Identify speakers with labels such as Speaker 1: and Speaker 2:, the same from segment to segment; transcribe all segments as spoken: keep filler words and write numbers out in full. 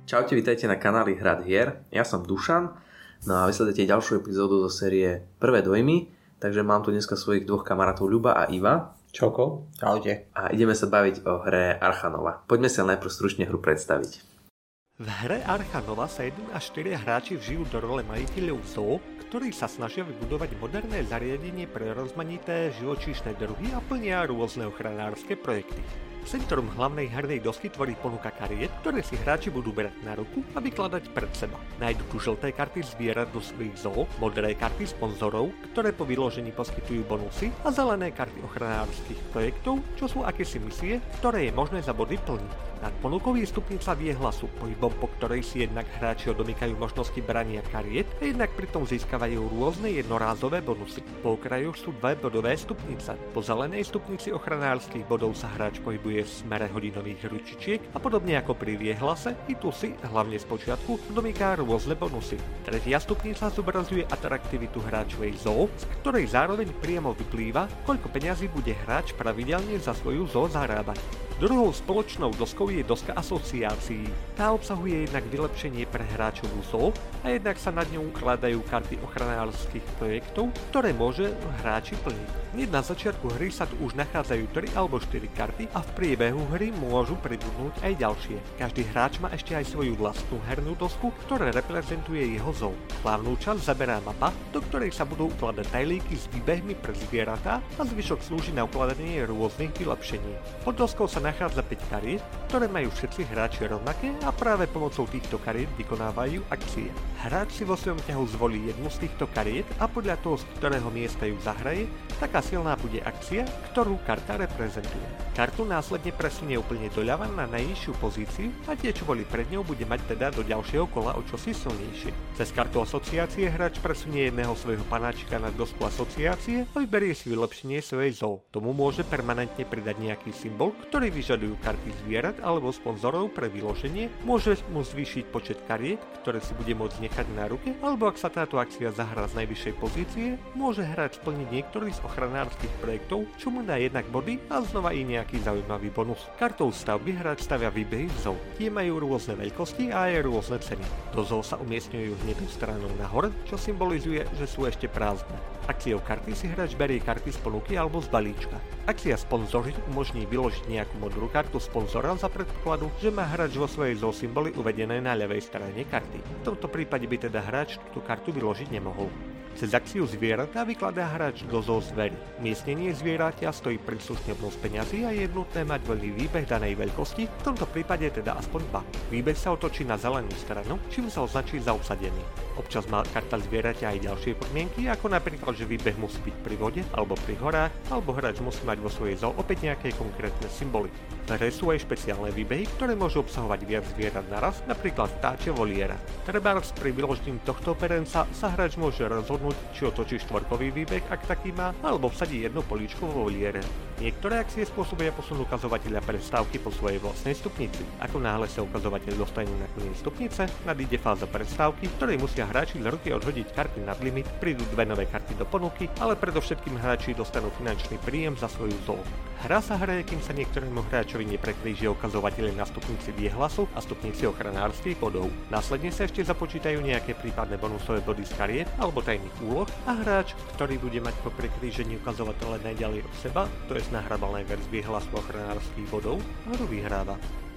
Speaker 1: Čaute, vítajte na kanáli Hrad hier. Ja som Dušan, no a vysledujete ďalšiu epizódu zo série Prvé dojmy, takže mám tu dneska svojich dvoch kamarátov Ľuba a Iva.
Speaker 2: Čauko. Čaute.
Speaker 1: A ideme sa baviť o hre Archa Nova. Poďme si najprv stručne hru predstaviť.
Speaker 3: V hre Archa Nova sa jeden až štyria hráči vžijú do role majiteľov zoo, ktorí sa snažia vybudovať moderné zariadenie pre rozmanité živočíšne druhy a plnia rôzne ochranárske projekty. Centrum hlavnej hernej dosky tvorí ponuka kariet, ktoré si hráči budú berať na ruku a vykladať pred seba. Nájdu tu žlté karty zvierat do svojich zoo, modré karty sponzorov, ktoré po vyložení poskytujú bonusy, a zelené karty ochranárskych projektov, čo sú akési misie, ktoré je možné za body plniť. Nad ponukou je stupnica viehlasu, pohybom po ktorej si jednak hráči odomykajú možnosti brania kariet a jednak pritom získavajú rôzne jednorázové bonusy. Po okrajoch sú dve bodové stupnice. Po zelenej stupnici ochranárskych bodov sa hráč pohybuje v smere hodinových ručičiek a podobne ako pri viehlase, i tu si, hlavne z počiatku, domyká rôzne bonusy. Tretia stupnica zobrazuje atraktivitu hráčovej zoo, z ktorej zároveň priamo vyplýva, koľko peňazí bude hráč pravidelne za svoju zoo zarábať. Druhou spoločnou doskou je doska asociácií. Tá obsahuje jednak vylepšenie pre hráčovú zoo a jednak sa nad ňou ukladajú karty ochranárskych projektov, ktoré môže hráči plniť. Hneď na začiatku hry sa tu už nachádzajú tri alebo štyri karty a v priebehu hry môžu pribudnúť aj ďalšie. Každý hráč má ešte aj svoju vlastnú hernú dosku, ktorá reprezentuje jeho zoo. Hlavnú časť zaberá mapa, do ktorej sa budú ukladať tajlíky s výbehmi pre zvieratá a zvyšok slúži na ukladanie rôznych vylepšení. Pod doskou sa nachádza päť kariet, ktoré majú všetci hráči rovnaké a práve pomocou týchto kariet vykonávajú akcie. Hráč si vo svojom ťahu zvolí jednu z týchto kariet a podľa toho, z ktorého miesta ju zahraje, taká silná bude akcia, ktorú karta reprezentuje. Kartu následne presunie úplne doľava na najnižšiu pozíciu a tie, čo boli pred ňou, bude mať teda do ďalšieho kola o čosi silnejšie. Cez kartu asociácie hráč presunie jedného svojho panáčika na dosku asociácie a vyberie si vylepšenie svojej zoo. Tomu môže permanentne pridať nejaký symbol, ktorý vyžadujú karty zvierat alebo sponzorov pre vyloženie, môže mu zvýšiť počet kariet, ktoré si bude môcť nechať na ruke, alebo ak sa táto akcia zahrá z najvyššej pozície, môže hráč splniť niektorý z ochranárskych projektov, čo mu dá jednak body a znova i nejaký zaujímavý bonus. Kartou stavby hráč stavia výbehy v zoo. Tie majú rôzne veľkosti a aj rôzne ceny. Do zoo sa umiestňujú hnedou stranou nahor, čo symbolizuje, že sú ešte prázdne. Akciou karty si hráč berie karty z ponuky alebo z balíčka. Akcia sponzori umožní vyložiť nejakú modrú kartu sponzora za predpokladu, že má hráč vo svojej zoo symboly uvedené na ľavej strane karty. V tomto prípade by teda hráč túto kartu vyložiť nemohol. Cez akciu zvieratá vykladá hráč do zoo zvery. Miestnenie zvieratia stojí príslušne množstvo peňazí a je nutné mať voľný výbeh danej veľkosti, v tomto prípade teda aspoň dva. Výbeh sa otočí na zelenú stranu, čím sa označí za obsadený. Občas má karta zvieratia aj ďalšie podmienky, ako napríklad, že výbeh musí byť pri vode alebo pri horách, alebo hráč musí mať vo svojej zoo opäť nejaké konkrétne symboly. V hre sú aj špeciálne výbehy, ktoré môžu obsahovať viac zvierat naraz, napríklad vtáčia voliera. Trebárs pri vyložení tohto operenca sa hráč môže rozhodnúť, či otočí štvorkový výbeh, ak taký má, alebo vsadí jedno políčko vo voliere. Niektoré akcie spôsobia posun ukazovateľa prestávky po svojej vlastnej stupnici. Ako náhle sa ukazovateľ dostane na koniec stupnice, nadíde fáza prestávky, v ktorej musia hráči z ruky odhodiť karty nad limit, prídu dve nové karty do ponuky, ale predovšetkým hráči dostanú finančný príjem za svoju zoo. Hra sa hraje, kým sa niektorému hráčovi neprekrížia ukazovateľe na stupnici viehlasu a stupnici ochranárskych bodov. Následne sa ešte započítajú nejaké prípadné bonusové body z kariet alebo tajných úloh a hráč, ktorý bude mať po prekrížení ukazovatele najďalej od seba, to je nahrabal najviac viehlasu ochranárskych bodov, hru vyhráva.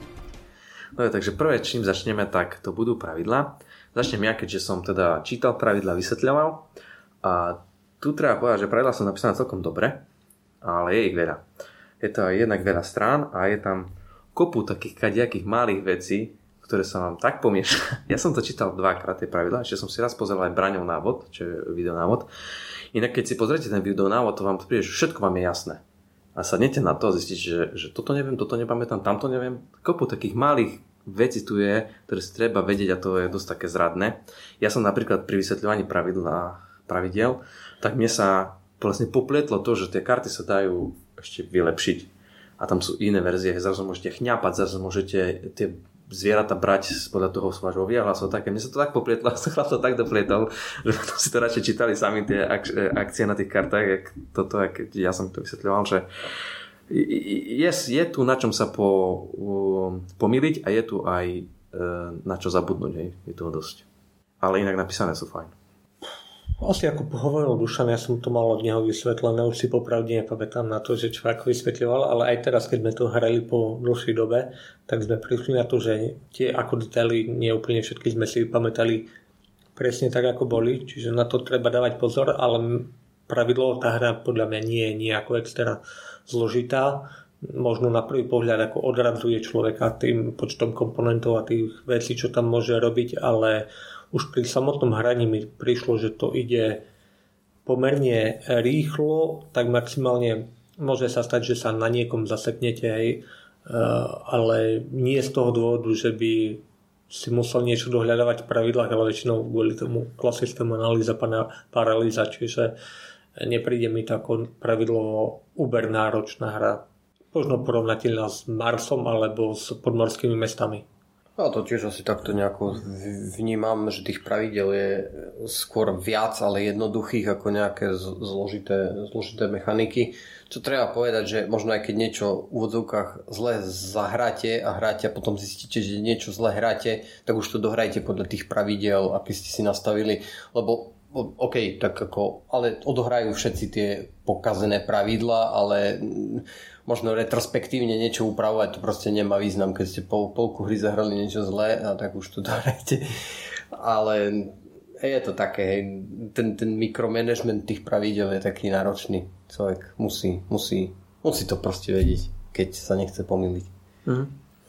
Speaker 1: No takže prvé, čím začneme, tak to budú pravidlá. Začnem ja, keďže som teda čítal pravidlá, vysvetľoval. A tu treba povedať, že pravidlá sú napísané celkom dobre, ale je ich veľa. Je to aj jednak veľa strán a je tam kopu takých kadejakých malých vecí, ktoré sa vám tak pomieša. Ja som to čítal dvakrát tie pravidlá, ešte som si raz pozeral aj Braňov návod, čo je videonávod. Inak keď si pozriete ten videonávod, to vám príde, že všetko vám je jasné. A sadnete na to a zistíte, že, že toto neviem, toto nepamätám, tamto neviem. Kopu takých malých vecí tu je, ktoré si treba vedieť a to je dosť také zradné. Ja som napríklad pri vysvetľovaní pravidla, pravidel, tak mne sa vlastne poplietlo to, že tie karty sa dajú ešte vylepšiť. A tam sú iné verzie, zrazu môžete chňapať, zrazu môžete tie zvieratá brať podľa toho vášho výhlasu. Také. Mne sa to tak poplietlo, sa to tak doplietol, že potom si to radšej čítali sami tie ak- akcie na tých kartách, jak toto, jak ja som to vysvetľoval, že je, je tu na čom sa po, pomýliť a je tu aj na čo zabudnúť, hej, je toho dosť. Ale inak napísané sú fajn.
Speaker 2: Asi ako hovoril Dušan, ja som to mal od neho vysvetlené, už si popravde nepamätám na to, že čo ako vysvetľoval, ale aj teraz, keď sme to hrali po dlhšej dobe, tak sme prišli na to, že tie ako detaily, nie úplne všetky sme si pamätali presne tak, ako boli, čiže na to treba dávať pozor, ale pravidlo tá hra podľa mňa nie je nejako extra zložitá. Možno na prvý pohľad ako odradzuje človeka tým počtom komponentov a tých vecí, čo tam môže robiť, ale už pri samotnom hraní mi prišlo, že to ide pomerne rýchlo, tak maximálne môže sa stať, že sa na niekom zaseknete, hej, ale nie z toho dôvodu, že by si musel niečo dohľadávať v pravidlách, ale väčšinou kvôli tomu klasickému analýza paralýza, čiže nepríde mi to ako pravidlo uber náročná hra. Možno porovnateľná s Marsom alebo s podmorskými mestami.
Speaker 4: Ja to tiež asi takto nejako vnímam, že tých pravidel je skôr viac, ale jednoduchých ako nejaké zložité, zložité mechaniky. Čo treba povedať, že možno aj keď niečo v úvodzovkách zle zahráte a hráte a potom zistíte, že niečo zle hráte, tak už to dohrajte podľa tých pravidel, aké ste si nastavili, lebo OK, tak ako, ale odohrajú všetci tie pokazené pravidlá, ale možno retrospektívne niečo upravovať, to proste nemá význam, keď ste pol, polku hry zahrali niečo zlé, a tak už to dohrajte. Ale je to také, hej, ten, ten mikromanagement tých pravidel je taký náročný. Človek musí, musí, musí to proste vedieť, keď sa nechce pomýliť.
Speaker 1: Mhm.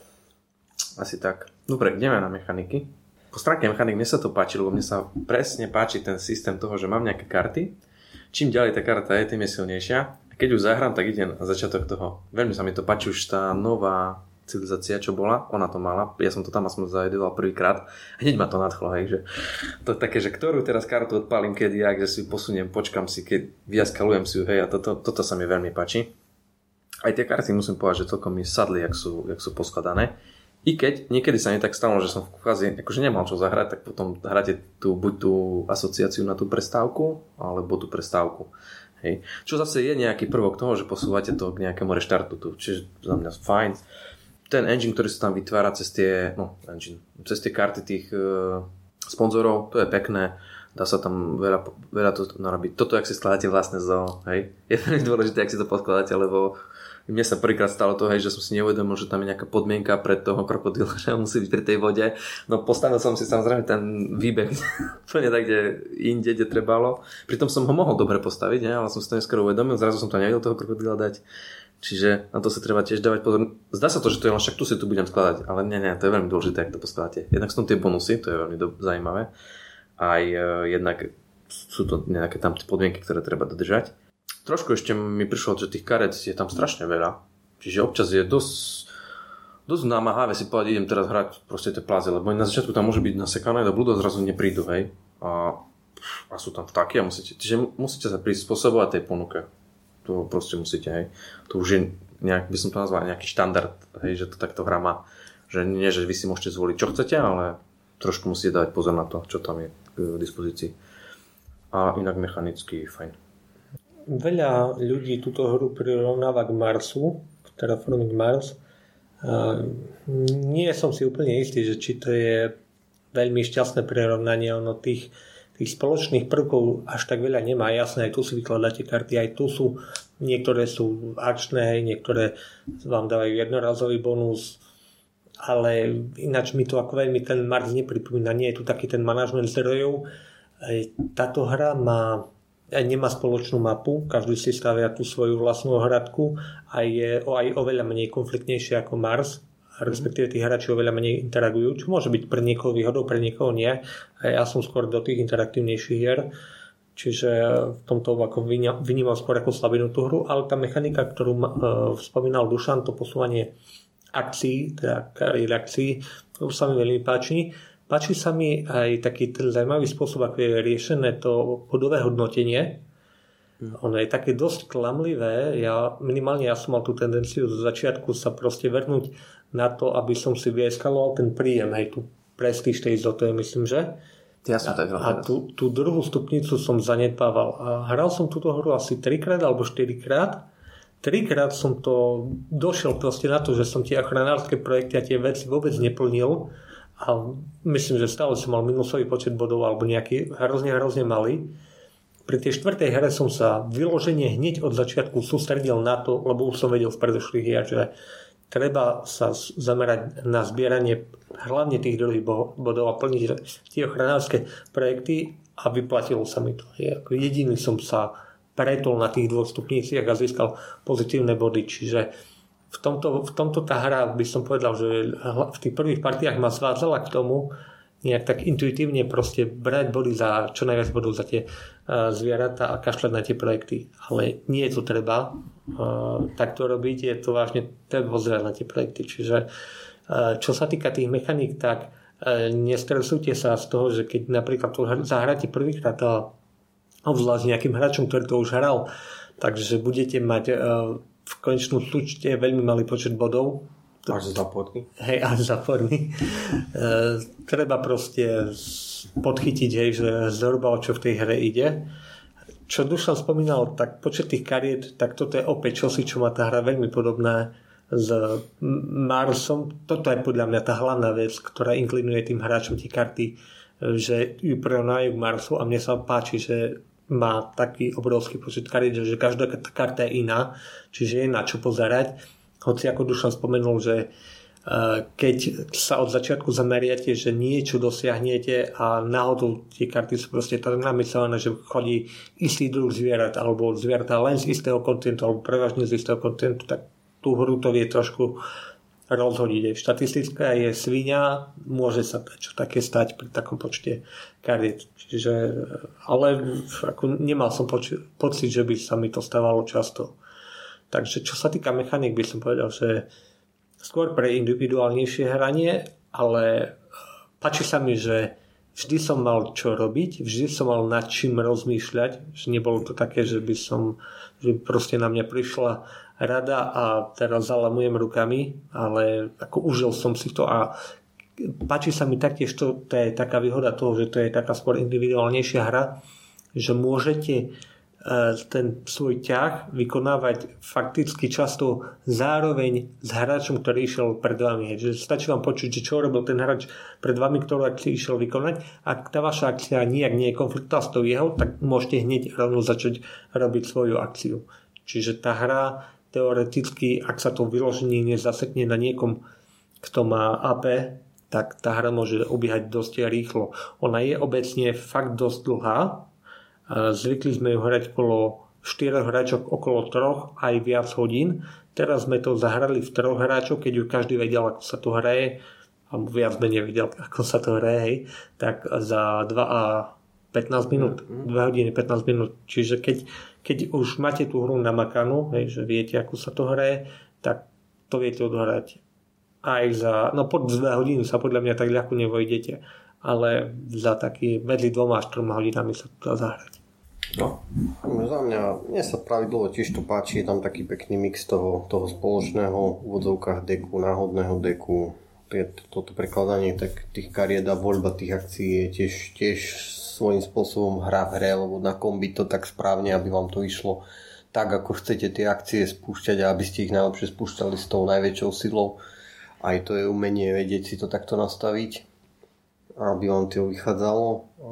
Speaker 1: Asi tak. Dobre, ideme na mechaniky. Po stránke mechanik mne sa to páči, lebo mne sa presne páči ten systém toho, že mám nejaké karty. Čím ďalej tá karta je, tým je silnejšia. A keď už zahrám, tak ide na začiatok toho. Veľmi sa mi to páči už tá nová civilizácia, čo bola. Ona to mala. Ja som to tam aspoň zajedoval prvýkrát. A hneď ma to nadchlo. Hej, že to je také, že ktorú teraz kartu odpálim, kedy ja, že si posuniem, počkam si, keď vyaskalujem si ju. Hej, a toto, toto sa mi veľmi páči. Aj tie karty musím povedať, že celkom mi sadli, jak sú, jak sú poskladané. I keď niekedy sa mi tak stalo, že som v kvázi akože nemal čo zahrať, tak potom hráte tú, buď tú asociáciu na tú prestávku, alebo tú prestávku. Hej. Čo zase je nejaký prvok toho, že posúvate to k nejakému reštartu. Čiže za mňa fajn. Ten engine, ktorý sa tam vytvára cez tie, no, engine, cez tie karty tých uh, sponzorov, to je pekné. Dá sa tam veľa, veľa to narobiť. Toto, ak si skladáte vlastné zoo, hej, je veľmi dôležité, ak si to poskladáte, lebo mne sa prvýkrát stalo to, hej, že som si neuvedomil, že tam je nejaká podmienka pre toho krokodíla, že musí byť pri tej vode. No postavil som si samozrejme ten výbeh úplne tak, kde inde, kde trebalo. Pritom som ho mohol dobre postaviť, ne? Ale som si to neskôr uvedomil, zrazu som to nevedel toho krokodíla dať. Čiže na to sa treba tiež dávať pozor. Zdá sa to, že to je len však tu si tu budem skladať, ale nie, nie, to je veľmi dôležité, ak to poskladáte. Jednak sú tie bonusy, to je veľmi do- zaujímavé. Aj uh, jednak sú to nejaké tam podmienky, ktoré treba dodržať. Trošku ešte mi prišlo, že tých karet je tam strašne veľa. Čiže občas je dosť, dosť námahavé si povedať, idem teraz hrať proste tie pláze, lebo na začiatku tam môže byť nasekané, do blúdo zrazu neprídu, hej. A, a sú tam vtáky a musíte, čiže musíte sa prispôsobovať tej ponuke. To proste musíte, hej. To už je nejak, by som to nazval nejaký štandard, hej, že to takto hra má. Že nie, že vy si môžete zvoliť, čo chcete, ale trošku musíte dávať pozor na to, čo tam je k dispozícii. A inak mechanicky fajn.
Speaker 2: Veľa ľudí túto hru prirovnáva k Marsu, k Terraforming Mars. A nie som si úplne istý, že či to je veľmi šťastné prirovnanie, ono tých, tých spoločných prvkov až tak veľa nemá. Jasné, aj tu si vykladáte karty, aj tu sú, niektoré sú akčné, niektoré vám dávajú jednorazový bonus, ale ináč mi to ako veľmi ten Mars nepripomína. Nie je tu taký ten manažment zdrojov. Táto hra má nemá spoločnú mapu, každý si stavia tú svoju vlastnú hradku a je aj oveľa menej konfliktnejšie ako Mars, respektíve tí hráči oveľa menej interagujú, čo môže byť pre niekoho výhodou, pre niekoho nie. A ja som skôr do tých interaktívnejších hier, čiže v tomto ako vynímal skôr ako slabinu tú hru, ale tá mechanika, ktorú uh, spomínal Dušan, to posúvanie akcií, teda kariér akcií, to sa mi veľmi páči. Páči sa mi aj taký ten zaujímavý spôsob, ako je riešené to bodové hodnotenie. Mm. Ono je také dosť klamlivé. Ja, minimálne ja som mal tú tendenciu zo začiatku sa proste vrhnúť na to, aby som si vyeskaloval ten príjem. Hej, tú prestíž tej izoty, myslím, že?
Speaker 1: Ja som tak
Speaker 2: a tú, tú druhú stupnicu som zanedbával. A hral som túto hru asi trikrát alebo štyrikrát. Trikrát som to došiel proste na to, že som tie ochranárske projekty a tie veci vôbec neplnil. a myslím, že stále som mal minusový počet bodov alebo nejaký hrozne, hrozne malý. Pri tej štvrtej hre som sa vyložene hneď od začiatku sústredil na to, lebo už som vedel v predošlých hrách, že treba sa zamerať na zbieranie hlavne tých druhých bodov a plniť tie ochranárske projekty a vyplatilo sa mi to. Ako jediný som sa pretol na tých dvoch stupniciach a získal pozitívne body, čiže v tomto, v tomto tá hra by som povedal, že v tých prvých partiách ma zvádzala k tomu nejak tak intuitívne proste brať body za čo najviac bodov za tie uh, zvieratá a kašľať na tie projekty. Ale nie je to treba uh, takto robiť, je to vážne treba pozerať na tie projekty. Čiže uh, čo sa týka tých mechaník, tak uh, nestresujte sa z toho, že keď napríklad to zahráte prvýkrát a obzvlášť nejakým hráčom, ktorý to už hral, takže budete mať uh, v konečnom súčte veľmi malý počet bodov.
Speaker 4: Až záporný.
Speaker 2: Hej, až záporný. E, treba proste podchytiť, hej, že zhruba o čo v tej hre ide. Čo Dušan spomínal, tak počet tých kariet, tak toto je opäť čosi, čo má tá hra veľmi podobné s Marsom. Toto je podľa mňa tá hlavná vec, ktorá inklinuje tým hráčom tie karty, že ju prerovnajú k Marsu a mne sa páči, že má taký obrovský počet kariet, že každá karta je iná, čiže je na čo pozerať. Hoci ako Dušan spomenul, že keď sa od začiatku zameriate, že niečo dosiahnete a náhodou tie karty sú proste tak namyslené, že chodí istý druh zvierat alebo zvieratá len z istého kontinentu alebo prevažne z istého kontinentu, tak tú hru to vie trošku rozhodiť. Štatistická je svinia, môže sa čo také stať pri takom počte kariet. Čiže, ale ako nemal som poč- pocit, že by sa mi to stávalo často. Takže čo sa týka mechanik, by som povedal, že skôr pre individuálnejšie hranie, ale páči sa mi, že vždy som mal čo robiť, vždy som mal nad čím rozmýšľať, že nebolo to také, že by som, že proste na mňa prišla rada a teraz zalamujem rukami, ale ako užil som si to a páči sa mi taktiež, to, to je taká výhoda toho, že to je taká skôr individuálnejšia hra, že môžete ten svoj ťah vykonávať fakticky často zároveň s hráčom, ktorý išiel pred vami. Že stačí vám počuť, že čo robil ten hráč pred vami, ktorú akciu išiel vykonať. Ak tá vaša akcia nijak nie je konfliktná s tou jeho, tak môžete hneď rovno začať robiť svoju akciu. Čiže tá hra teoreticky, ak sa to vyloženie nezasekne na niekom, kto má á pé, tak tá hra môže obiehať dosť rýchlo. Ona je obecne fakt dosť dlhá. Zvykli sme ju hrať okolo štyroch hráčov, okolo troch aj viac hodín. Teraz sme to zahrali v troch hráčov, keď už každý vedel, ako sa to hraje, alebo viac menej vedel, ako sa to hraje, hej, tak za dva a pätnásť minút, dva hodiny pätnásť minút. Čiže keď, keď už máte tú hru namakanú, hej, že viete, ako sa to hraje, tak to viete odhrať aj za, no pod dve hodiny sa podľa mňa tak ľahko nevojdete, ale za taký medzi dvoma až troma hodinami sa to dá zahrať.
Speaker 4: No, za mňa, mne sa pravidlo tiež to páči, je tam taký pekný mix toho, toho spoločného v úvodzovkách deku, náhodného deku, toto prekladanie tak tých kariet a voľba tých akcií je tiež, tiež svojím spôsobom hra v hre, lebo nakombiť to tak správne, aby vám to išlo tak, ako chcete tie akcie spúšťať a aby ste ich najlepšie spúšťali s tou najväčšou silou. Aj to je umenie vedieť si to takto nastaviť, aby vám to vychádzalo.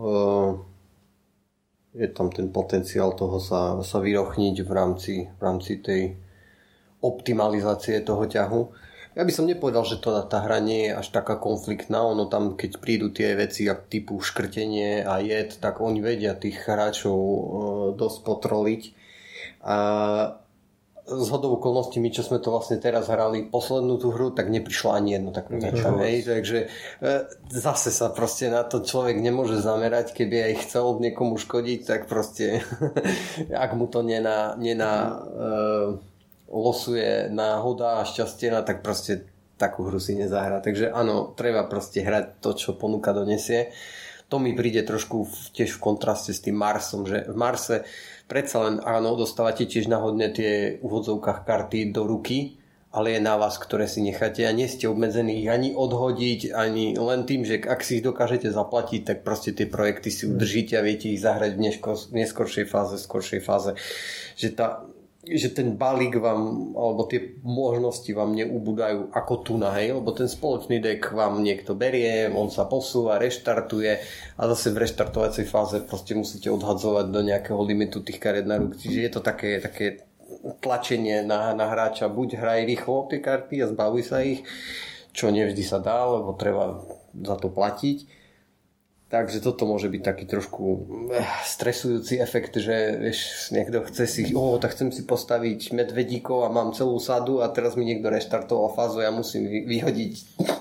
Speaker 4: Je tam ten potenciál toho sa, sa vyrochniť v rámci, v rámci tej optimalizácie toho ťahu. Ja by som nepovedal, že to, tá hra nie je až taká konfliktná. Ono tam, keď prídu tie veci typu škrtenie a jed, tak oni vedia tých hráčov e, dosť potroliť. A zhodou okolností, my čo sme to vlastne teraz hrali poslednú tú hru, tak neprišla ani jedno takú niečo. Takže e, zase sa proste na to človek nemôže zamerať, keby aj chcel niekomu škodiť, tak proste ak mu to nena, nena e, losuje náhoda a šťastie, tak proste takú hru si nezahrá. Takže áno, treba proste hrať to, čo ponuka donesie. To mi príde trošku v, tiež v kontraste s tým Marsom, že v Marse predsa len áno, dostávate tiež náhodne tie v úvodzovkách karty do ruky, ale je na vás, ktoré si necháte a nie ste obmedzení ich ani odhodiť, ani len tým, že ak si ich dokážete zaplatiť, tak proste tie projekty si udržíte a viete ich zahrať v neskôr, neskoršej fáze, skoršej fáze. Že tá, že ten balík vám, alebo tie možnosti vám neubúdajú ako tu na, hej, lebo ten spoločný deck vám niekto berie, on sa posúva, reštartuje a zase v reštartovacej fáze proste musíte odhadzovať do nejakého limitu tých kariet na ruk. Čiže je to také, také tlačenie na, na hráča, buď hraj rýchlo tie karty a zbavuj sa ich, čo nevždy sa dá, lebo treba za to platiť. Takže toto môže byť taký trošku stresujúci efekt, že vieš, niekto chce si, oh, tak chcem si postaviť medvedíkov a mám celú sadu a teraz mi niekto reštartoval fázu, ja musím vyhodiť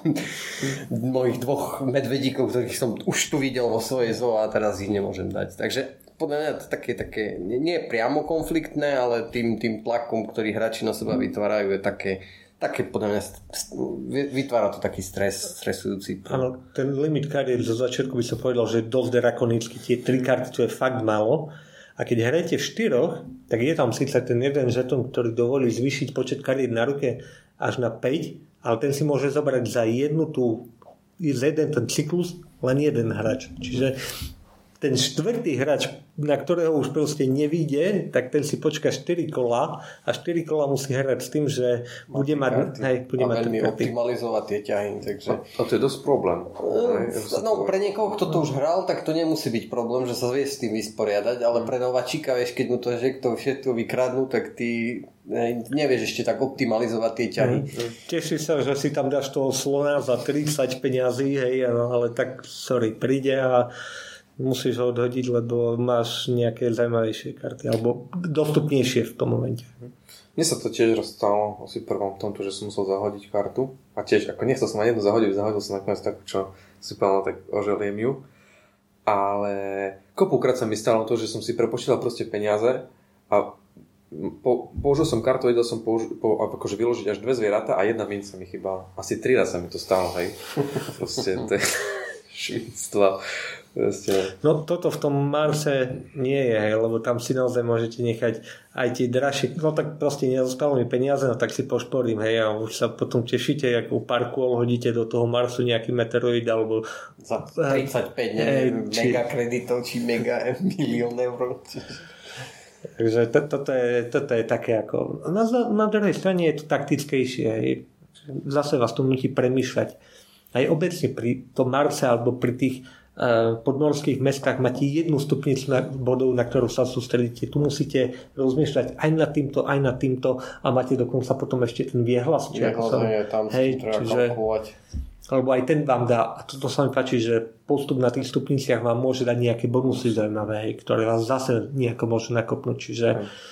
Speaker 4: mojich dvoch medvedíkov, ktorých som už tu videl vo svojej zoo a teraz ich nemôžem dať. Takže podľa mňa to také, také nie je priamo konfliktné, ale tým, tým tlakom, ktorý hráči na seba vytvárajú, je také také podľa mňa vytvára to taký stres, stresujúci.
Speaker 2: Áno, ten limit kariet zo začiatku by som povedal, že je dosť drakonický. Tie tri karty, to je fakt málo. A keď hrajete v štyroch, tak je tam síce ten jeden žeton, ktorý dovolí zvýšiť počet kariet na ruke až na päť, ale ten si môže zobrať za jednu tú, za jeden ten cyklus len jeden hráč. Čiže ten štvrtý hráč, na ktorého už proste nevíde, tak ten si počká štyri kola a štyri kola musí hrať s tým, že bude mať, hej, bude mať
Speaker 4: veľmi optimalizovať tie ťahy. Takže...
Speaker 1: A to je dosť problém.
Speaker 4: No, pre niekoho, kto to už hral, tak to nemusí byť problém, že sa vie s tým vysporiadať, ale pre nováčika, vieš, keď mu to, že to všetko vykradnú, tak ty nevieš ešte tak optimalizovať tie ťahy.
Speaker 2: Mm. Teší sa, že si tam dáš toho slona za tridsať peňazí, hej, ale tak, sorry, príde a musíš ho odhodiť, lebo máš nejaké zaujímavejšie karty alebo dostupnejšie v tom momente.
Speaker 1: Mne sa to tiež rozstalo asi prvom v tomto, že som musel zahodiť kartu a tiež ako nechcel som aj jednu zahodiť, zahodil som nakoniec takú, čo si povedal, tak oželiem ju, ale kopukrát sa mi stalo to, že som si prepočítal proste peniaze a po, použil som kartu, vedel som použi- po, akože vyložiť až dve zvieratá a jedna minca mi chýbala. Asi tri raz sa mi to stalo, hej. Proste to je švíctva.
Speaker 2: No toto v tom Marse nie je, hej, lebo tam si naozaj môžete nechať aj tie dražšie, no tak proste nezostalo mi peniaze, no tak si pošporím, hej, a už sa potom tešíte, ako parkour hodíte do toho Marsu nejaký meteoroid, alebo
Speaker 4: za tridsaťpäť, neviem, či... mega kreditov, či mega milión eur.
Speaker 2: Takže to, toto, je, toto je také ako, na, na druhej strane je to taktickejšie, hej. Zase vás to nutí premýšľať. Aj obecne pri tom Marse alebo pri tých podmorských mestách máte jednu stupnicu bodov, na ktorú sa sústredíte. Tu musíte rozmýšľať aj nad týmto, aj nad týmto a máte dokonca potom ešte ten viehlas.
Speaker 4: Viehlas je, tam si treba kalkulovať.
Speaker 2: Alebo aj ten vám dá, a toto sa mi páči, že postup na tých stupniciach vám môže dať nejaké bonusy zaujímavé, hej, ktoré vás zase nejako môžu nakopnúť. Čiže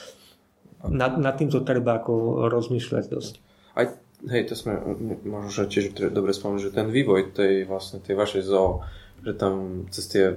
Speaker 2: nad, nad týmto treba ako rozmýšľať dosť.
Speaker 1: Aj, hej, to sme možno že tiež dobre spomenuli, že ten vývoj tej, vlastne, tej vašej zoo, že tam cez tie,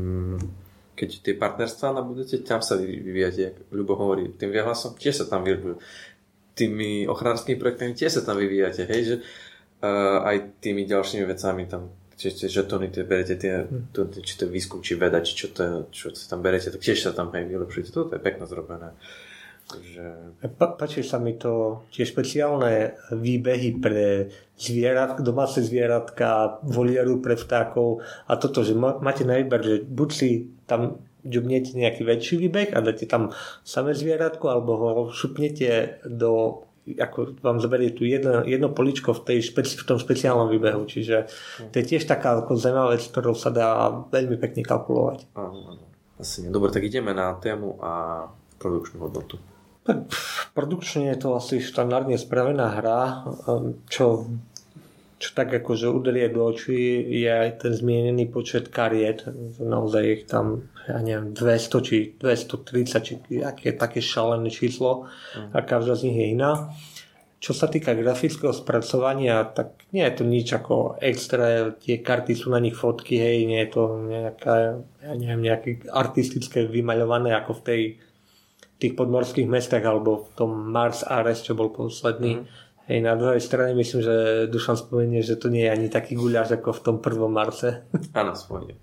Speaker 1: keď tie partnerstvá nabudete, tam sa vyvíjate, ako Ľubo hovorí, tým viahlasom tiež sa tam vyvíjate, tými ochranárskymi projektami tiež sa tam vyvíjate, hej, že uh, aj tými ďalšími vecami tam, či tie žetóny, tie berete, tie, to, či to je výskum, či veda, či čo, to, čo sa tam berete, tak tiež sa tam hej, vylepšujete, toto je pekne zrobené. Takže...
Speaker 2: Pa, páči sa mi to tie špeciálne výbehy pre zvierat, domáce zvieratka, volieru pre vtákov a toto, že máte na výber, že buď si tam ďubnete nejaký väčší výbeh a dáte tam samé zvieratko, alebo ho šupnete do, ako vám zoberie tu jedno, jedno poličko v, tej špeci, v tom špeciálnom výbehu, čiže to je tiež taká ako zaujímavá vec, ktorou sa dá veľmi pekne kalkulovať.
Speaker 1: Áno, áno. Asi nie. Dobre, tak ideme na tému a produkčnú hodnotu.
Speaker 2: Produkčne je to asi štandardne spravená hra, čo, čo tak akože uderie do očí je aj ten zmienený počet kariet, naozaj ich tam ja neviem, dvesto či dvestotridsať, či aké také šalené číslo a každá z nich je iná. Čo sa týka grafického spracovania, tak nie je to nič ako extra, tie karty sú na nich fotky, hej, nie je to nejaká, ja neviem, nejaké artistické vymaľované ako v tej tých podmorských mestách alebo v tom Mars Ares, čo bol posledný. Mm. Hej, na druhej strane myslím, že Dušan spomenie, že to nie je ani taký guľaš ako v tom prvom Marse.
Speaker 1: Áno, spomenie.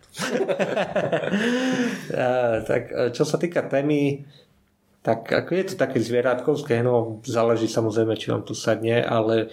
Speaker 2: Tak čo sa týka témy, tak ako je to také zvierátkovské, no záleží samozrejme, či vám tu sadne, ale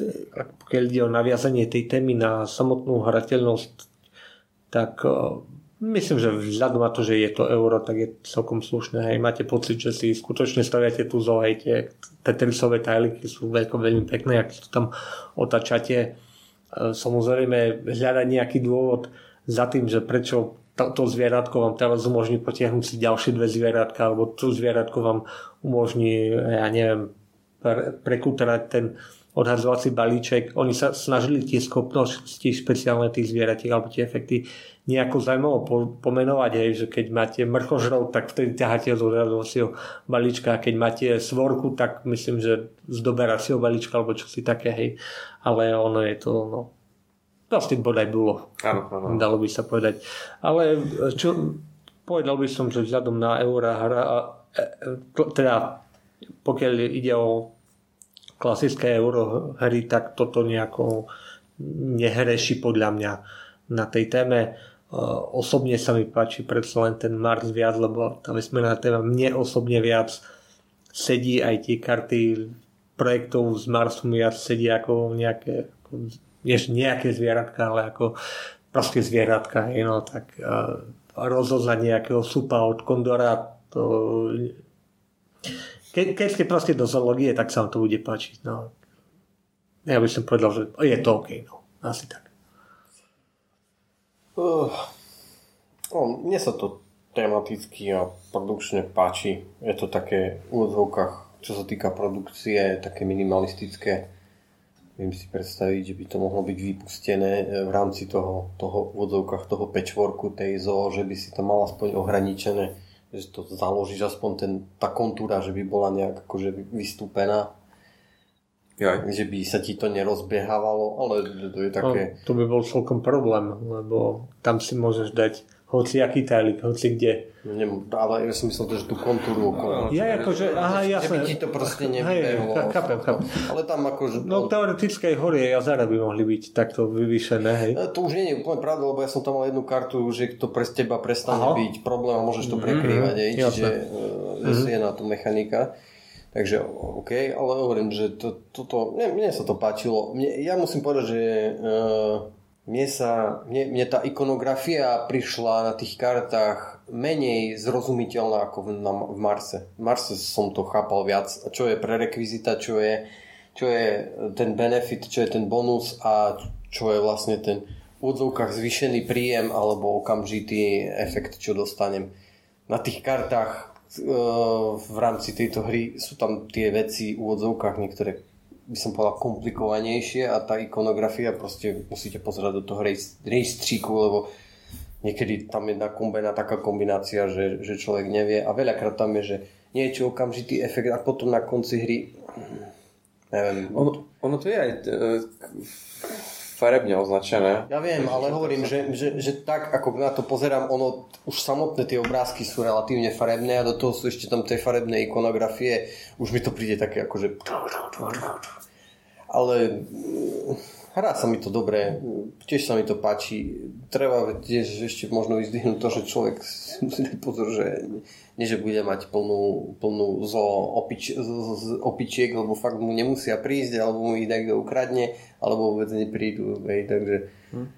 Speaker 2: pokiaľ ide o naviazanie tej témy na samotnú hrateľnosť, tak Myslím, že vzhľadom na to, že je to euro, tak je celkom slušné. Hej. Máte pocit, že si skutočne staviate tú zoo, hej, tie tetrisové tajliky sú veľko, veľmi pekné, ak to tam otačate. Samozrejme hľadať nejaký dôvod za tým, že prečo to, to zvieratko vám teraz umožní potiahnuť si ďalšie dve zvieratka, alebo to zvieratko vám umožní, ja neviem, pre, prekutrať ten odhadzovací balíček. Oni sa snažili tie schopnosti špeciálne tých zvieratiek alebo tie efekty nejako zaujímavo pomenovať, hej, že keď máte mrchožrov, tak vtedy ťaháte z odhadzovacieho balíčka, a keď máte svorku, tak myslím, že z doberacieho balíčka alebo čo si také, hej. Ale ono je to, no, vlastne bodaj bolo.
Speaker 1: Áno, áno.
Speaker 2: Dalo by sa povedať. Ale čo, povedal by som, že vzhľadom na eura hra, teda pokiaľ ide o klasické eurohry, tak toto nejako nehreší podľa mňa na tej téme. Osobne sa mi páči predsa len ten Mars viac, lebo tá vesmírna téma mne osobne viac sedí, aj tie karty projektov z Marsu mi viac sedí ako nejaké, ako, nejaké zvieratka, ale ako proste zvieratka. No, tak uh, rozoznať nejakého supa od kondora, to Ke, keď ste proste do zoológie, tak sa vám to bude páčiť. No. Ja by som povedal, že je to OK. No. Asi tak.
Speaker 4: Uh, no, mne sa to tematicky a produkčne páči. Je to také v úvodzovkách, čo sa týka produkcie, také minimalistické. Viem si predstaviť, že by to mohlo byť vypustené v rámci toho, toho v úvodzovkách toho patchworku tej zoo, že by si to mal aspoň ohraničené, že to založíš aspoň ten, tá kontúra, že by bola nejak akože vystúpená. Jaj. Že by sa ti to nerozbiehávalo, ale to je také...
Speaker 2: No, to by bol celkom problém, lebo tam si môžeš dať hociaký tajlik, hoci kde.
Speaker 4: Nem, ale ja som myslel, že tú kontúru okolo.
Speaker 2: Ja akože, aha, jasné.
Speaker 4: Že by ti to proste nevybehlo.
Speaker 2: Hej, chápem, chápem.
Speaker 4: Ale tam akože...
Speaker 2: No teoretické hory a jazera by mohli byť takto vyvýšené, hej.
Speaker 4: To už nie je úplne pravda, lebo ja som tam mal jednu kartu, že to pre teba prestane aha. byť problém a môžeš to prekrývať, mm-hmm. čiže mm-hmm. je na to mechanika. Takže OK, ale hovorím, že to, toto, mne, mne sa to páčilo. Mne, ja musím povedať, že uh, mne, sa, mne, mne tá ikonografia prišla na tých kartách menej zrozumiteľná ako v, na, v Marse. V Marse som to chápal viac. Čo je prerekvizita, čo je, čo je ten benefit, čo je ten bonus a čo je vlastne ten v odzvukách zvýšený príjem alebo okamžitý efekt, čo dostanem. Na tých kartách v rámci tejto hry sú tam tie veci v úvodzovkách niektoré by som povedal komplikovanejšie a tá ikonografia proste musíte pozerať do toho rejstříku, lebo niekedy tam je nakombená taká kombinácia, že, že človek nevie a veľakrát tam je, že niečo okamžitý efekt a potom na konci hry neviem.
Speaker 1: Ono, ono to je aj farebne označené.
Speaker 4: Ja viem, ale hovorím, že, že, že tak, ako na to pozerám, ono už samotné tie obrázky sú relatívne farebné a do toho sú ešte tam tie farebné ikonografie. Už mi to príde také akože... Ale hrá sa mi to dobre, tiež sa mi to páči. Treba tiež ešte možno vyzdvihnúť to, že človek musí dať pozor, že nie, že bude mať plnú, plnú zo opič, z, z opičiek, lebo fakt mu nemusia prísť, alebo mu ich niekto ukradne, alebo vôbec neprídu. Hej, takže... Hm.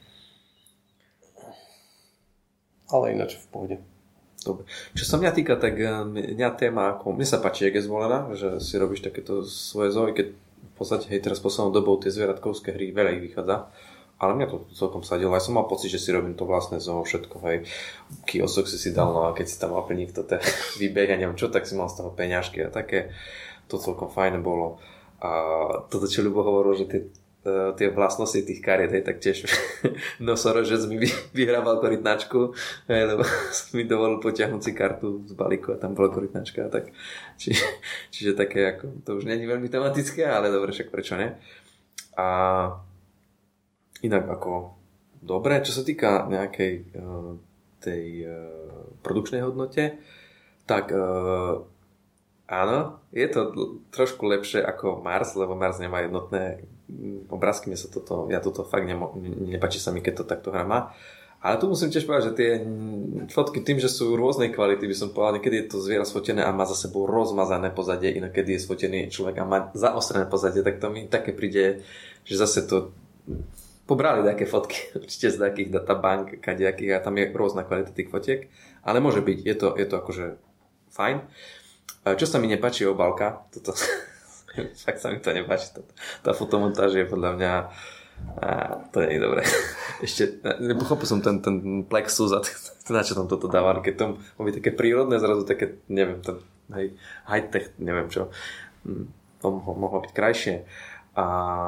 Speaker 4: Ale ináč v pohode.
Speaker 1: Dobre. Čo sa mňa týka, tak mňa téma, ako mne sa páči, jak je zvolená, že si robíš takéto svoje zoo, keď v podstate, hej, teraz poslednou dobou tie zvieratkovské hry, veľa ich vychádza. Ale mňa to celkom sadilo. Ja som mal pocit, že si robím to vlastné zoo, všetko, hej. Kiosok si si dal, no a keď si tam mal pre niekto ten výbeh a neviem čo, tak si mal z toho peňažky a také. To celkom fajné bolo. A toto, čo Ľubo hovoril, že tie, tie vlastnosti tých kariet, hej, tak tiež nosorožec mi vyhrával korytnačku, hej, lebo som mi dovolil potiahnuť si kartu z balíku a tam bola korytnačka. Tak, či, čiže také, ako, to už nie je veľmi tematické, ale dobre, však prečo nie? A inak ako dobre, čo sa týka nejakej uh, tej uh, produkčnej hodnote, tak uh, áno, je to trošku lepšie ako Mars, lebo Mars nemá jednotné obrázky, mne sa toto, ja toto fakt nemo, nepáči sa mi, keď to takto hra má. Ale tu musím tiež povedať, že tie fotky tým, že sú rôznej kvality, by som povedal, niekedy je to zviera sfotené a má za sebou rozmazané pozadie, inokedy je sfotený človek a má zaostrené pozadie, tak to mi také príde, že zase to pobrali také fotky, určite z takých databank, kadejakých, a tam je rôzna kvalita tých fotiek, ale môže byť, je to, je to akože fajn. Čo sa mi nepáči, je obálka, toto, fakt sa mi to nepáči, toto, tá fotomontáž je podľa mňa, a, to nie je dobré. Ešte, nepochopil som ten, ten plexus a na čo tam toto dávam, keď to má byť také prírodné, zrazu také, neviem, ten hej, high-tech, neviem čo, to mohlo byť krajšie. A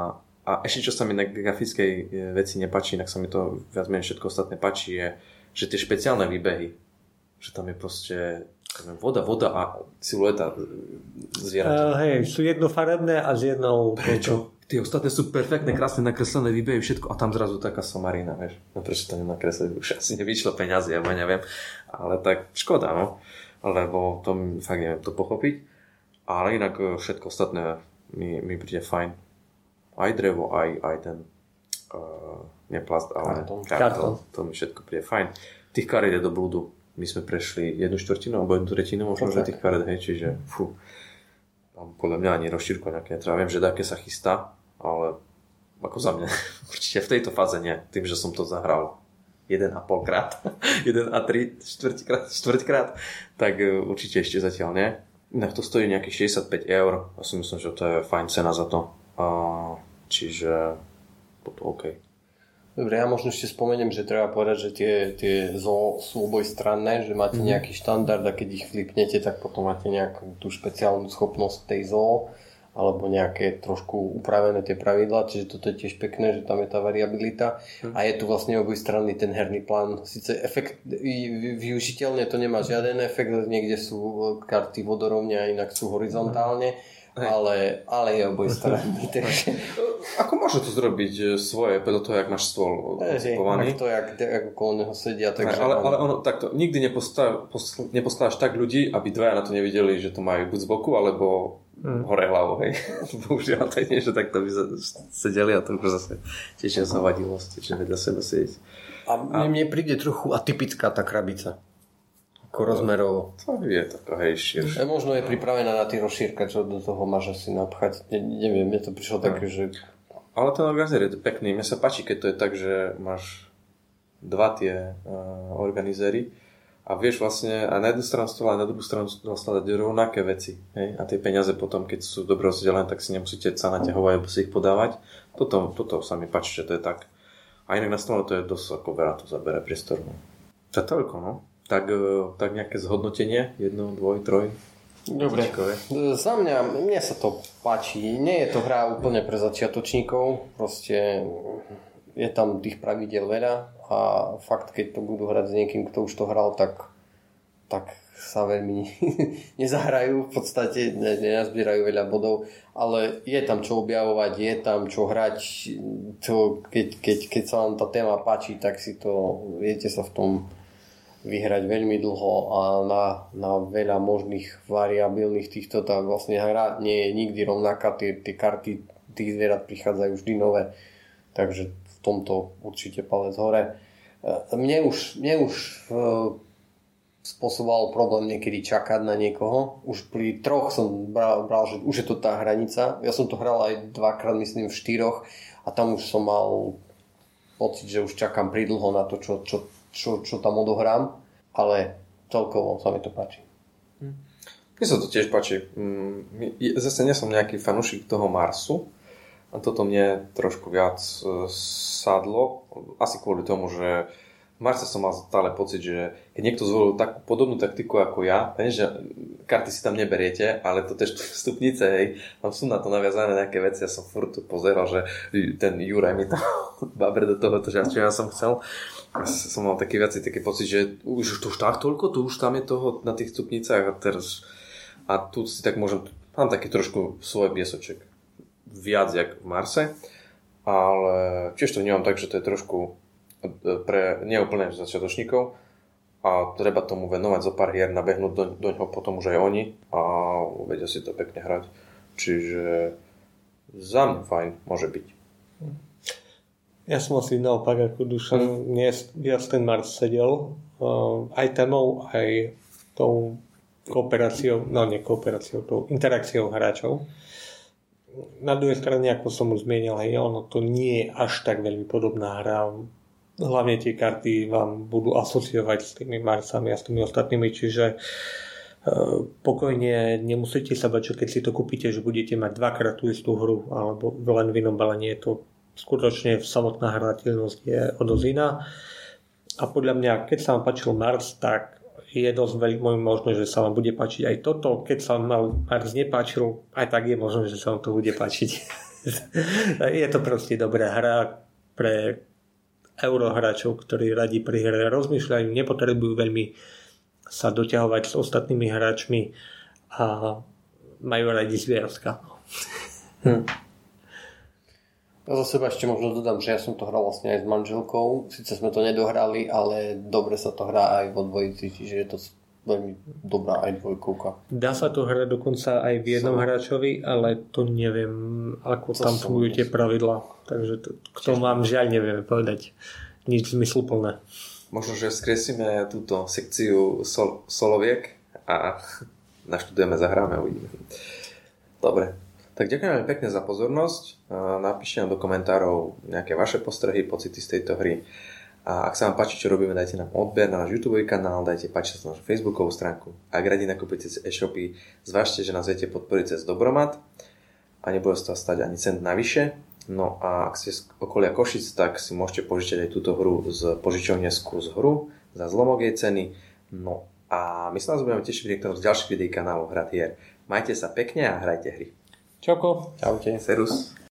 Speaker 1: A ešte čo sa mi na grafickej veci nepáči, inak sa mi to viac menej všetko ostatné páči, je, že tie špeciálne výbehy, že tam je proste neviem, voda, voda a silueta zvieraťa.
Speaker 2: Uh, hej, sú jednofarebné a s jednou...
Speaker 1: Prečo? Tie ostatné sú perfektné, krásne nakreslené výbehy, všetko a tam zrazu taká somarina, vieš. No prečo to nenakreslili? Už asi nevyšlo peniazy, ja neviem. Ale tak škoda, no. Lebo to fakt neviem to pochopiť. Ale inak všetko ostatné mi, mi príde fajn. Aj drevo, aj, aj ten uh, nie plast, ale kartón. kartón. To mi všetko príde fajn. Tých kariet je do blúdu. My sme prešli jednu štvrtinu alebo jednu tretinu možno, že tých kariet, hej, čiže fú. Tam podľa mňa ani rozšírko nejaké netreba. Viem, že také sa chystá, ale ako za mňa určite v tejto fáze nie. Tým, že som to zahral jeden a pol krát, jeden a tri štvrťkrát, štvrťkrát, tak uh, určite ešte zatiaľ nie. Inak to stojí nejakých šesťdesiatpäť eur. Ja si myslím, že to je fajn cena za to. Uh, čiže to OK.
Speaker 4: Dobre, ja možno ešte spomeniem, že treba povedať, že tie, tie zoo sú obojstranné, že máte mm-hmm. nejaký štandard a keď ich flipnete, tak potom máte nejakú tú špeciálnu schopnosť tej zoo alebo nejaké trošku upravené tie pravidlá, čiže toto je tiež pekné, že tam je tá variabilita mm. a je tu vlastne obojstranný ten herný plán. Sice efekt, využiteľne to nemá žiaden efekt, niekde sú karty vodorovne a inak sú horizontálne, ale, ale je obojstranný. Takže...
Speaker 1: Ako môže to zrobiť svoje, podľa toho, jak máš stôl
Speaker 4: koncipovaný? To, jak, jak okolo neho sedia. Takže
Speaker 1: ale, ale ono takto, nikdy neposkladáš tak ľudí, aby dvaja na to nevideli, že to majú buď z boku, alebo hmm. hore hlavou, hej. Bohužiaľ, to nie, že takto by sedeli a to už zase tiež zavadilosť, že vedľa seba sedieť.
Speaker 4: A mne príde trochu atypická tá krabica. Ako rozmerovo.
Speaker 1: To je taká, hej, širšia.
Speaker 4: Možno je pripravená na tie rozšírka, čo do toho máš asi napchať. Ne, neviem, mne to prišlo no. také, že...
Speaker 1: Ale ten organizer je pekný. Mne sa páči, keď to je tak, že máš dva tie uh, organizéry a vieš vlastne aj na jednu stranu stola, aj na druhú stranu stola skladať rovnaké veci. Hej? A tie peniaze potom, keď sú dobre rozdelené, tak si nemusíte sa naťahovať, alebo si ich podávať. Toto, toto sa mi páči, že to je tak. A inak na stole to je dosť ako veľa, to zabere priestoru. To je toľko, no. Tak, tak nejaké zhodnotenie? Jedno, dvoj, troj?
Speaker 4: Dobre. Za mňa, mne sa to páči. Nie je to hra úplne pre začiatočníkov. Proste je tam tých pravidiel veľa a fakt, keď to budú hrať s niekým, kto už to hral, tak, tak sa veľmi nezahrajú. V podstate nenazbierajú veľa bodov, ale je tam čo objavovať, je tam čo hrať. To, keď, keď, keď sa vám tá téma páči, tak si to viete sa v tom vyhrať veľmi dlho a na, na veľa možných variabilných týchto, tá vlastne hra nie je nikdy rovnaká, tie, tie karty tých zvierat prichádzajú vždy nové, takže v tomto určite palec hore. Mne už, mne už spôsoboval problém niekedy čakať na niekoho, už pri troch som bral, bral, že už je to tá hranica, ja som to hral aj dvakrát, myslím v štyroch a tam už som mal pocit, že už čakám pridlho na to, čo, čo Čo, čo tam odohrám, ale celkovo sa mi to páči.
Speaker 1: Mne sa to tiež páči. Zase nie som nejaký fanúšik toho Marsu a toto mne trošku viac sadlo. Asi kvôli tomu, že v Marse som mal stále pocit, že keď niekto zvolil takú podobnú taktiku ako ja, že karty si tam neberiete, ale to tiež stupnice, hej, tam sú na to naviazané nejaké veci, ja som furt pozeral, že ten Juraj mi tam babre do toho, že čo ja som chcel. Ja som mal taký viac, taký pocit, že už to už tak toľko, tu už tam je toho na tých stupnicách a teraz a tu si tak môžem, mám taký trošku svoj biesoček viac jak v Marse, ale tiež to vnímam tak, že to je trošku pre neúplne začiatočníkov a treba tomu venovať zo pár hier, nabehnúť do, do ňoho potom už aj oni a vedia si to pekne hrať, čiže za mňa fajn môže byť.
Speaker 2: Ja som asi naopak ako Dušan, mne viac ten Mars sedel, uh, aj témou, aj tou kooperáciou, no nie kooperáciou, tou interakciou hráčov. na druhej strane, ako som už zmienil, hej, ono to nie je až tak veľmi podobná hra. Hlavne tie karty vám budú asociovať s tými Marsami a s tými ostatnými, čiže pokojne nemusíte sa bať, že keď si to kúpite, že budete mať dvakrát tú istú hru alebo len v inom balení. Je to skutočne samotná hrateľnosť je o dosť iná. A podľa mňa, keď sa vám páčil Mars, tak je dosť veľmi možné, že sa vám bude páčiť aj toto. Keď sa vám Mars nepáčil, aj tak je možné, že sa vám to bude páčiť. Je to proste dobrá hra pre eurohráčov, ktorí radi pri hre rozmýšľajú, nepotrebujú veľmi sa doťahovať s ostatnými hráčmi a majú radi zvieratka.
Speaker 4: Hm. Ja za seba ešte možno dodám, že ja som to hral vlastne aj s manželkou. Sice sme to nedohrali, ale dobre sa to hrá aj vo dvojici, čiže je to veľmi dobrá aj dvojkovka.
Speaker 2: Dá sa to hrať dokonca aj v jednom som... hráčovi, ale to neviem, ako to tam fungujú tie pravidlá. Takže to, k tomu vám žiaľ nevieme povedať nič zmysluplné.
Speaker 1: Možno, že skresíme túto sekciu sol, soloviek a naštudujeme, zahráme, uvidíme. Dobre, tak ďakujem veľmi pekne za pozornosť. Napíšte nám do komentárov nejaké vaše postrehy, pocity z tejto hry. A ak sa vám páči, čo robíme, dajte nám odber na náš YouTube kanál, dajte páči sa na našu Facebookovú stránku. Ak radi nakúpite cez e-shopy, zvážte, že nás viete podporiť cez Dobromat a nebude sa to stať ani cent navyše. No a ak ste z okolia Košic, tak si môžete požičať aj túto hru z požičovne Skús hru za zlomok jej ceny. No a my sa nás budeme tešiť v niektorom z ďalších videí kanálu Hrad hier. Majte sa pekne a hrajte hry.
Speaker 2: Čauko.
Speaker 4: Čaute.
Speaker 1: Serus.